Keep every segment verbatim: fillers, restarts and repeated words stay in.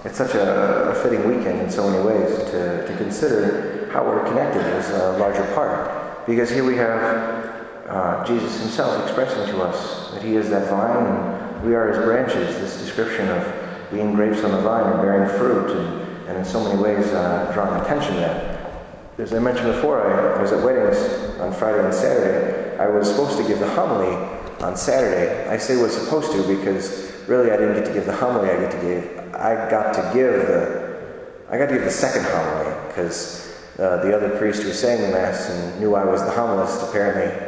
it's such a, a fitting weekend in so many ways to, to consider how we're connected as a larger part. Because here we have uh, Jesus himself expressing to us that he is that vine and we are his branches, this description of being grapes on the vine or bearing fruit, and, and in so many ways uh, drawing attention to that. As I mentioned before, I, I was at weddings on Friday and Saturday. I was supposed to give the homily on Saturday. I say was supposed to because really I didn't get to give the homily. I get to give. I got to give the. I got to give the second homily because uh, the other priest who sang the mass and knew I was the homilist apparently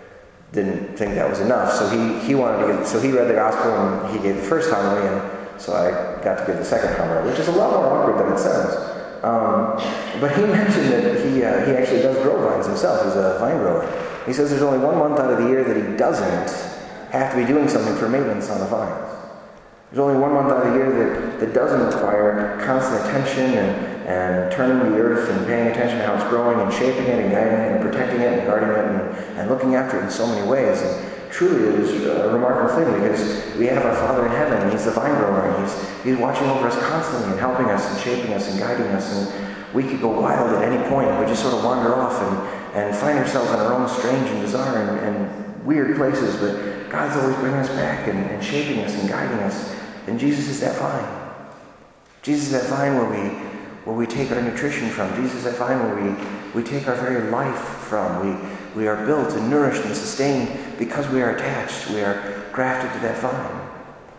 didn't think that was enough. So he he wanted to give. So he read the gospel and he gave the first homily, and so I got to give the second homily, which is a lot more awkward than it sounds. Um, but he mentioned that he uh, he actually does grow vines himself. He's a vine grower. He says there's only one month out of the year that he doesn't have to be doing something for maintenance on the vines. There's only one month out of the year that, that doesn't require constant attention and, and turning the earth and paying attention to how it's growing and shaping it and guiding it and protecting it and guarding it and, and looking after it in so many ways. And truly it is a remarkable thing because we have our Father in heaven and he's the vine grower and he's, he's watching over us constantly and helping us and shaping us and guiding us. And we could go wild at any point. We just sort of wander off and, and find ourselves in our own strange and bizarre and, and weird places, but God's always bringing us back and, and shaping us and guiding us. And Jesus is that vine. Jesus is that vine where we where we take our nutrition from. Jesus is that vine where we, we take our very life from. We we are built and nourished and sustained because we are attached. We are grafted to that vine.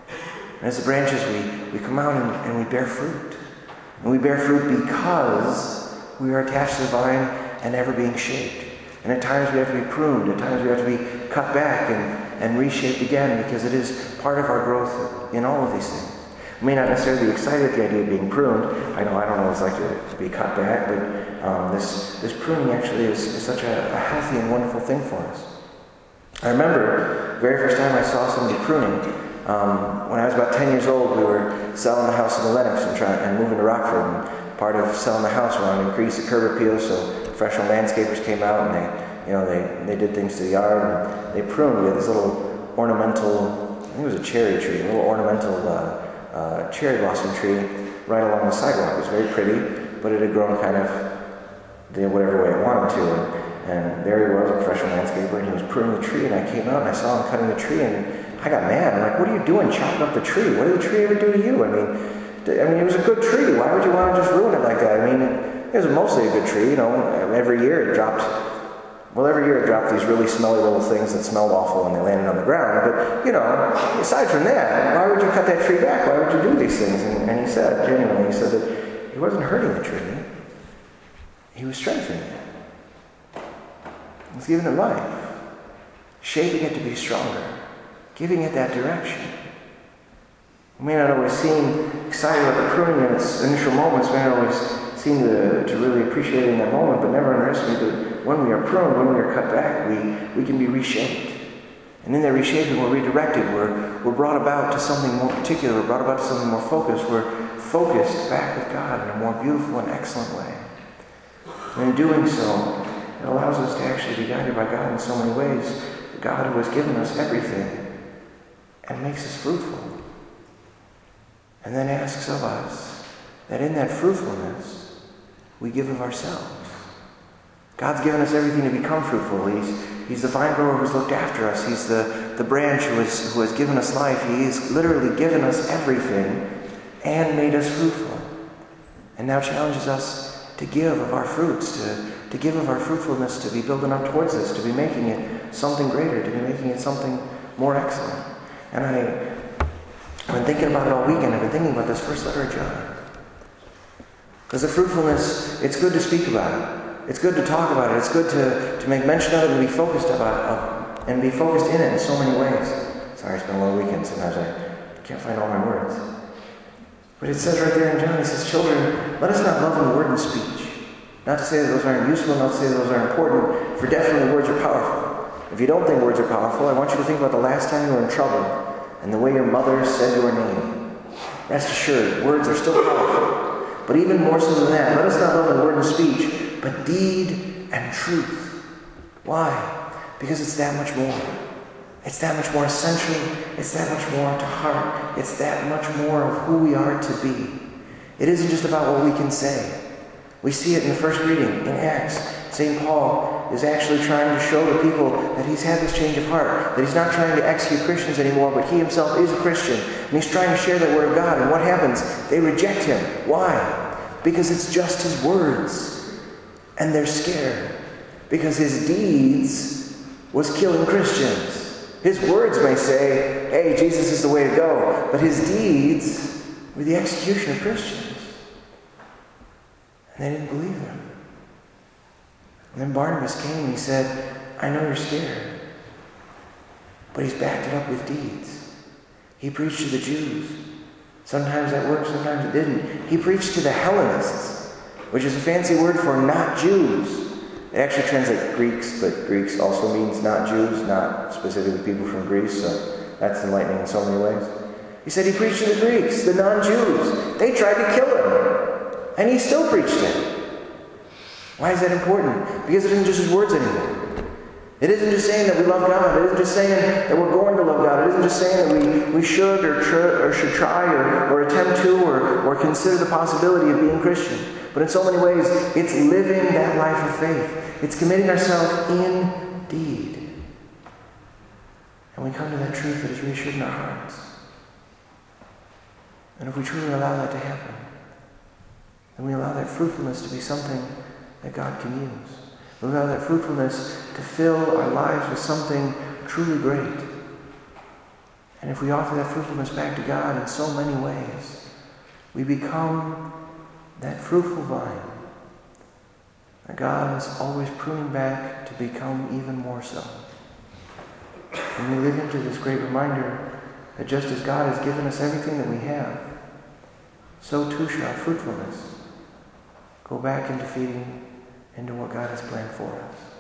And as the branches, we, we come out and, and we bear fruit. And we bear fruit because we are attached to the vine and ever being shaped. And at times we have to be pruned. At times we have to be cut back and, and reshaped again because it is part of our growth in all of these things. We may not necessarily be excited at the idea of being pruned. I know I don't know what it's like to, to be cut back, but um, this, this pruning actually is, is such a, a healthy and wonderful thing for us. I remember the very first time I saw somebody pruning, um, when I was about ten years old, we were selling the house in the Lennox and, trying, and moving to Rockford. And part of selling the house, we wanted to increase the curb appeal, so professional landscapers came out and they, you know, they, they did things to the yard and they pruned. We had this little ornamental, I think it was a cherry tree, a little ornamental uh, uh, cherry blossom tree right along the sidewalk. It was very pretty, but it had grown kind of the whatever way it wanted to. And, and there he was, a professional landscaper, and he was pruning the tree, and I came out and I saw him cutting the tree, and I got mad. I'm like, what are you doing chopping up the tree? What did the tree ever do to you? I mean, I mean, it was a good tree. Why would you want to just ruin it like that? I mean, it, it was mostly a good tree, you know. Every year it dropped, well, every year it dropped these really smelly little things that smelled awful when they landed on the ground. But, you know, aside from that, why would you cut that tree back? Why would you do these things? And, and he said, genuinely, he said that he wasn't hurting the tree. He was strengthening it. He was giving it life, shaping it to be stronger, giving it that direction. We may not always seem excited about the pruning in its initial moments. We may not always seem to, to really appreciate it in that moment, but never underestimate that when we are pruned, when we are cut back, we, we can be reshaped. And in that reshaping, we're redirected. We're, we're brought about to something more particular. We're brought about to something more focused. We're focused back with God in a more beautiful and excellent way. And in doing so, it allows us to actually be guided by God in so many ways. God who has given us everything and makes us fruitful. And then asks of us that in that fruitfulness, we give of ourselves. God's given us everything to become fruitful. He's, he's the vine grower who's looked after us. He's the, the branch who has, who has given us life. He has literally given us everything and made us fruitful. And now challenges us to give of our fruits, to, to give of our fruitfulness, to be building up towards this, to be making it something greater, to be making it something more excellent. And I... I've been thinking about it all weekend. I've been thinking about this first letter of John. Because the fruitfulness, it's good to speak about it. It's good to talk about it. It's good to, to make mention of it and be focused about it, and be focused in it in so many ways. Sorry, it's been a long weekend. Sometimes I can't find all my words. But it says right there in John, it says, children, let us not love in word and speech. Not to say that those aren't useful, not to say that those aren't important, for definitely words are powerful. If you don't think words are powerful, I want you to think about the last time you were in trouble and the way your mother said your name. Rest assured, words are still powerful. But even more so than that, let us not love in word and speech, but deed and truth. Why? Because it's that much more. It's that much more essential. It's that much more to heart. It's that much more of who we are to be. It isn't just about what we can say. We see it in the first reading in Acts. Saint Paul is actually trying to show the people that he's had this change of heart, that he's not trying to execute Christians anymore, but he himself is a Christian. And he's trying to share that word of God. And what happens? They reject him. Why? Because it's just his words. And they're scared. Because his deeds was killing Christians. His words may say, hey, Jesus is the way to go. But his deeds were the execution of Christians. And they didn't believe him. And then Barnabas came and he said, I know you're scared. But he's backed it up with deeds. He preached to the Jews. Sometimes that worked, sometimes it didn't. He preached to the Hellenists, which is a fancy word for not Jews. It actually translates Greeks, but Greeks also means not Jews, not specifically people from Greece, so that's enlightening in so many ways. He said he preached to the Greeks, the non-Jews. They tried to kill him, and he still preached it. Why is that important? Because it isn't just his words anymore. It isn't just saying that we love God. It isn't just saying that we're going to love God. It isn't just saying that we, we should or, tr- or should try or, or attempt to or, or consider the possibility of being Christian. But in so many ways, it's living that life of faith. It's committing ourselves in deed. And we come to that truth that is reassured in our hearts. And if we truly allow that to happen, then we allow that fruitfulness to be something that God can use. We allow that fruitfulness to fill our lives with something truly great. And if we offer that fruitfulness back to God in so many ways, we become that fruitful vine that God is always pruning back to become even more so. And we live into this great reminder that just as God has given us everything that we have, so too shall fruitfulness go back into feeding into what God has planned for us.